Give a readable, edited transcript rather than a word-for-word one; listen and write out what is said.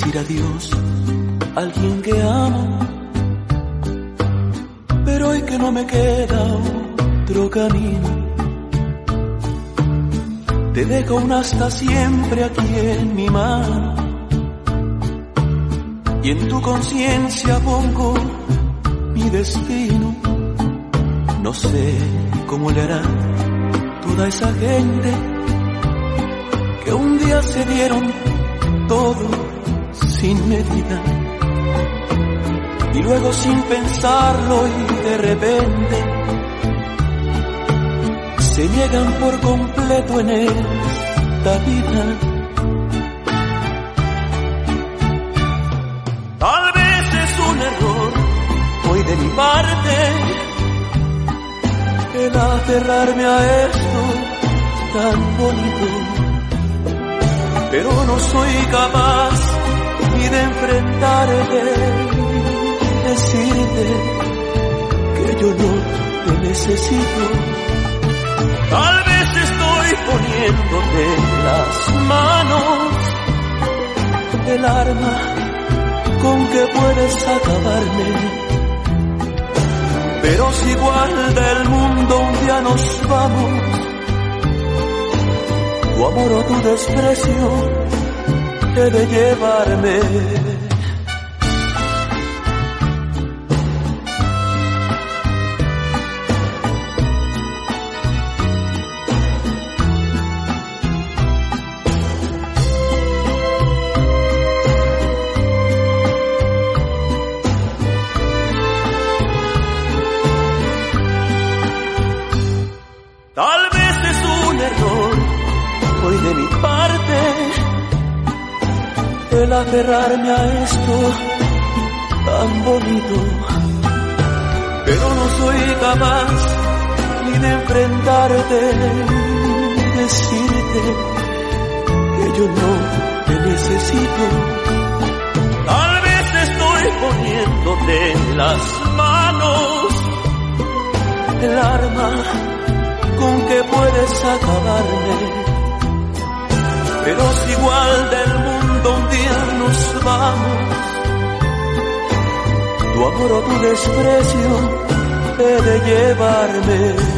decir adiós a alguien que amo, pero hoy que no me queda otro camino, te dejo un hasta siempre aquí en mi mano, y en tu conciencia pongo mi destino. No sé cómo le hará toda esa gente que un día se dieron todo sin medida, y luego sin pensarlo y de repente se niegan por completo en esta vida. Tal vez es un error hoy de mi parte el aferrarme a esto tan bonito, pero no soy capaz ni de enfrentarte y decirte que yo no te necesito. Tal vez estoy poniéndote en las manos el arma con que puedes acabarme, pero si igual del mundo un día nos vamos, tu amor o tu desprecio he de llevarme. Tal vez es un error hoy de mi parte el aferrarme a esto tan bonito, pero no soy capaz ni de enfrentarte y decirte que yo no te necesito. Tal vez estoy poniéndote en las manos el arma con que puedes acabarme, pero si igual del mundo un día nos vamos, tu amor o tu desprecio he de llevarme.